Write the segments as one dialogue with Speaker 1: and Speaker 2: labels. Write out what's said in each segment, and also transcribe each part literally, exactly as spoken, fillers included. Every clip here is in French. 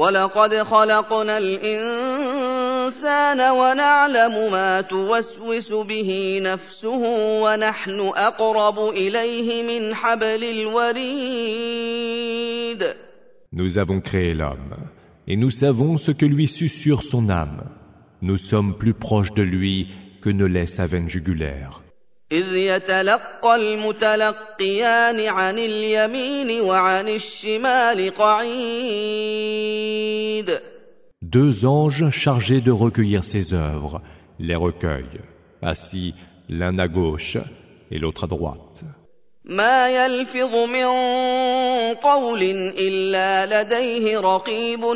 Speaker 1: وَلَقَدْ خَلَقْنَا الْإِنسَانَ وَنَعْلَمُ مَا تُوَسْوِسُ بِهِ نَفْسُهُ وَنَحْنُ أَقْرَبُ إِلَيْهِ مِنْ حَبْلِ الْوَرِيدِ.
Speaker 2: Nous avons créé l'homme, et nous savons ce que lui susurre son âme. Nous sommes plus proches de lui que ne l'est sa veine jugulaire.
Speaker 1: إِذْ يَتَلَقَّى الْمُتَلَقِّيَانِ عَنِ الْيَمِينِ وَعَنِ الشِّمَالِ قَعِيدٌ.
Speaker 2: Deux anges chargés de recueillir ses œuvres les recueillent, assis l'un à gauche et l'autre à droite.
Speaker 1: ما يلفظ من قول إلا لديه رقيب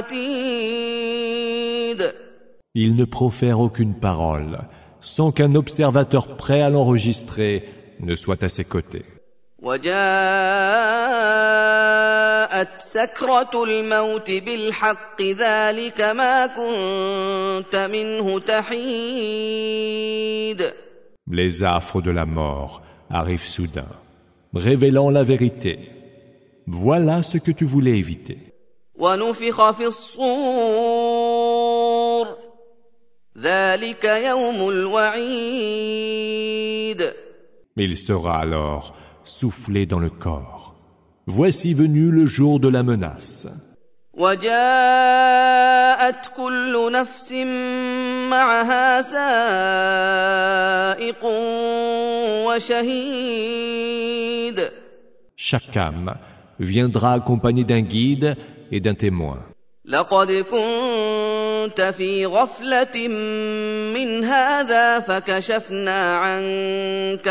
Speaker 1: عتيد.
Speaker 2: Il ne profère aucune parole sans qu'un observateur prêt à l'enregistrer ne soit à ses côtés.
Speaker 1: وجاءت سكرة الموت بالحق ذلك ما كنت منه تحيد.
Speaker 2: Les affres de la mort arrivent soudain, révélant la vérité. Voilà ce que tu voulais éviter.
Speaker 1: ونفخ في الصور ذلك يوم الوعيد.
Speaker 2: Il sera alors soufflé dans le corps. Voici venu le jour de la menace.
Speaker 1: وجاءت كل نفس معها سائق وشهيد.
Speaker 2: Chaque âme viendra accompagnée d'un guide et d'un témoin.
Speaker 1: لقد كنت في غفلة من هذا فكشفنا عنك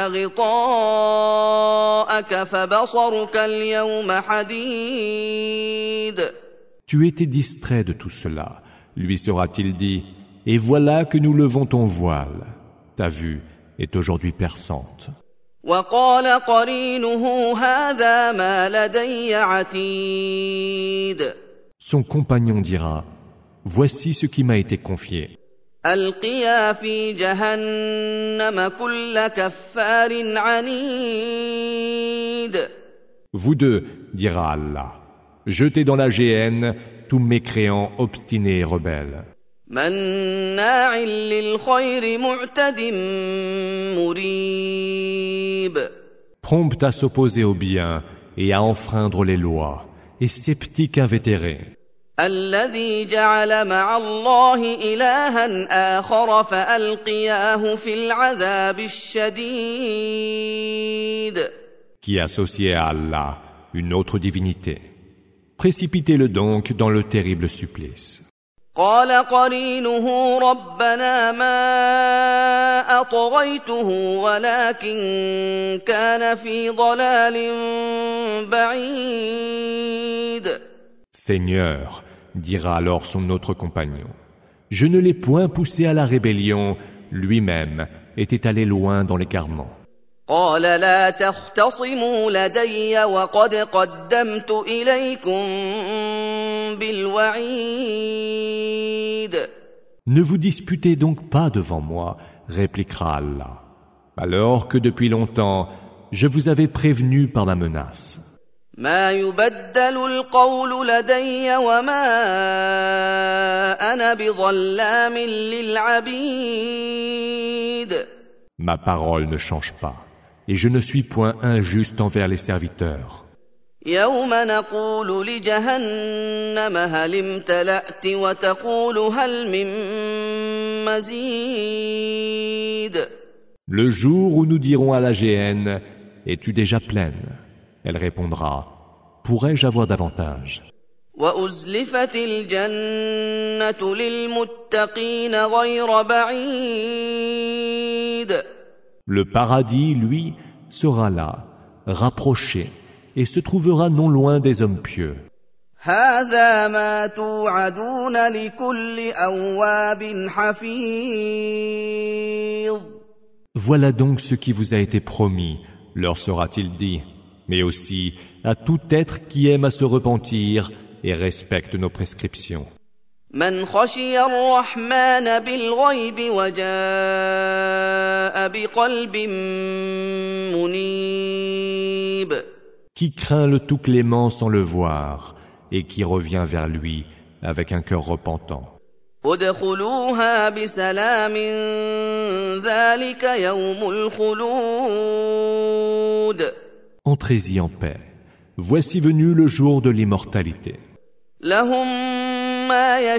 Speaker 1: غطاءك فبصرك اليوم حديد.
Speaker 2: Tu étais distrait de tout cela, lui sera-t-il dit, et voilà que nous levons ton voile. Ta vue est aujourd'hui perçante.
Speaker 1: وقال قرينه هذا ما لدي عتيد.
Speaker 2: Son compagnon dira, voici ce qui m'a été confié.
Speaker 1: ألقيا في جهنم كل كفار عنيد.
Speaker 2: Vous deux, dira Allah, jetez dans la géhenne tous mécréants obstinés et rebelles.
Speaker 1: مناع للخير معتد مريب.
Speaker 2: Prompt à s'opposer au bien et à enfreindre les lois, et sceptique invétéré.
Speaker 1: الذي جعل مع الله إلها آخر فألقياه في العذاب الشديد.
Speaker 2: Qui associait à Allah une autre divinité. Précipitez-le donc dans le terrible supplice.
Speaker 1: قال قرينه ربنا ما أطغيته ولكن كان في ضلال بعيد.
Speaker 2: Seigneur, dira alors son autre compagnon, je ne l'ai point poussé à la rébellion, lui-même était allé loin dans l'égarement.
Speaker 1: قال لا تختصموا لدي وقد قدمت إليكم بالوعيد.
Speaker 2: Ne vous disputez donc pas devant moi, répliquera Allah, alors que depuis longtemps je vous avais prévenu par ma menace.
Speaker 1: ما يبدل القول لدي وما أنا بظلام للعبيد.
Speaker 2: Ma parole ne change pas, et je ne suis point injuste envers les serviteurs.
Speaker 1: يوم نقول لجهنم هل امتلأت وتقول هل من مزيد.
Speaker 2: Le jour où nous dirons à la géhenne, es-tu déjà pleine? Elle répondra, pourrais-je avoir davantage?
Speaker 1: وأزلفت الجنة للمتقين غير بعيد.
Speaker 2: Le paradis, lui, sera là, rapproché, et se trouvera non loin des hommes pieux.
Speaker 1: هذا ما توعدون لكل أواب حفيظ.
Speaker 2: Voilà donc ce qui vous a été promis, leur sera-t-il dit, mais aussi à tout être qui aime à se repentir et respecte nos prescriptions.
Speaker 1: من خشي الرحمن بالغيب وجاء بقلب منيب.
Speaker 2: Qui craint le tout clément sans le voir et qui revient vers lui avec un cœur repentant.
Speaker 1: ادخلوها بسلام ذلك يوم الخلود.
Speaker 2: Entrez-y en paix. Voici venu le jour de l'immortalité.
Speaker 1: لهم ما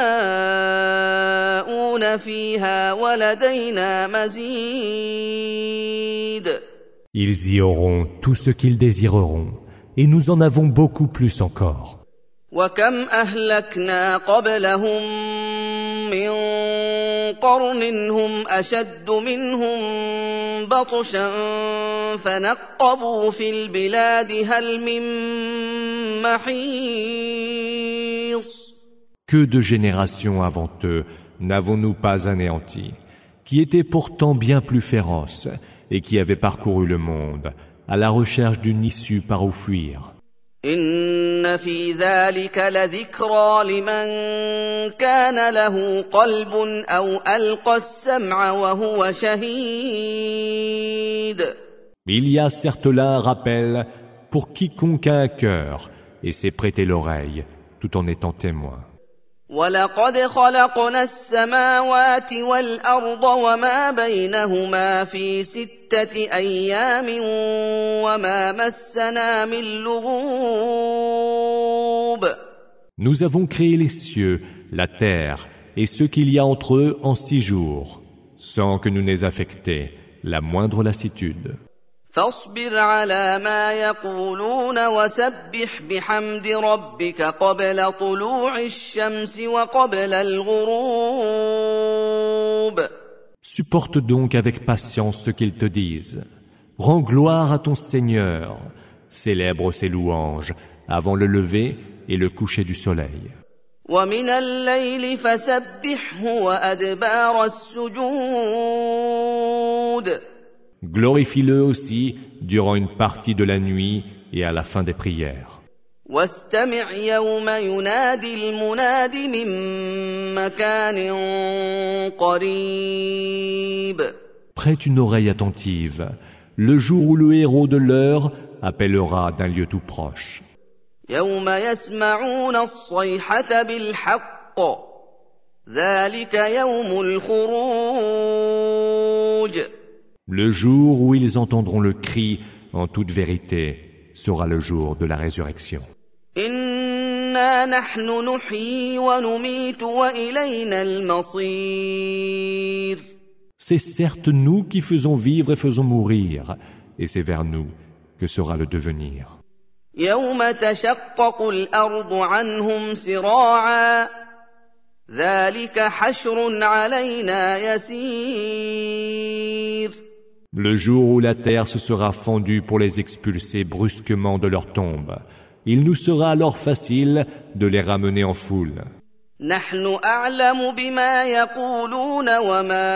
Speaker 1: يشاءون فيها ولدينا مزيد.
Speaker 2: Ils y auront tout ce qu'ils désireront, et nous en avons beaucoup plus encore.
Speaker 1: وكم أهلكنا قبلهم من قرن هم أشد منهم بطشا فنقبوا في البلاد هل من محيص.
Speaker 2: Que de générations avant eux n'avons-nous pas anéantis, qui étaient pourtant bien plus féroces et qui avaient parcouru le monde à la recherche d'une issue par où fuir.
Speaker 1: إن في ذلك لذكرى لمن كان له قلب أو ألقى السمع وهو شهيد.
Speaker 2: Il y a certes là un rappel pour quiconque a un cœur et s'est prêté l'oreille tout en étant témoin.
Speaker 1: ولقد خلقنا السماوات والأرض وما بينهما في ستة أيام وما مسنا من لغوب.
Speaker 2: Nous avons créé les cieux, la terre et ce qu'il y a entre eux en six jours, sans que nous n'ait affecté la moindre lassitude.
Speaker 1: فاصبر على ما يقولون وسبح بحمد ربك قبل طلوع الشمس وقبل الغروب.
Speaker 2: Supporte donc avec patience ce qu'ils te disent. Rends gloire à ton Seigneur. Célèbre ses louanges avant le lever et le coucher du soleil.
Speaker 1: ومن الليل فسبحه وأدبار السجود.
Speaker 2: Glorifie-le aussi durant une partie de la nuit et à la fin des prières.
Speaker 1: واستمع يوم ينادي المناد من مكان قريب.
Speaker 2: Prête une oreille attentive, le jour où le héros de l'heure appellera d'un lieu tout proche.
Speaker 1: يوم يسمعون الصيحة بالحق ذلك يوم الخروج.
Speaker 2: Le jour où ils entendront le cri en toute vérité sera le jour de la résurrection.
Speaker 1: إنا نحن نحيي ونميت وإلينا المصير.
Speaker 2: C'est certes nous qui faisons vivre et faisons mourir, et c'est vers nous que sera le devenir.
Speaker 1: يوم تشقق الأرض عنهم سراعا ذلك حشر علينا يسير.
Speaker 2: Le jour où la terre se sera fendue pour les expulser brusquement de leur tombe, il nous sera alors facile de les ramener en foule.
Speaker 1: نحن أعلم بما يقولون وما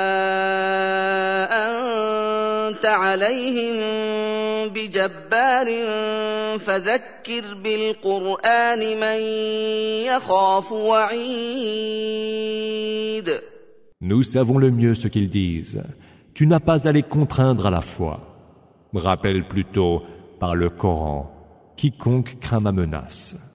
Speaker 1: أنت عليهم بجبار فذكر بالقرآن من يخاف وعيد.
Speaker 2: Nous savons le mieux ce qu'ils disent. Tu n'as pas à les contraindre à la foi. Rappelle plutôt par le Coran quiconque craint ma menace.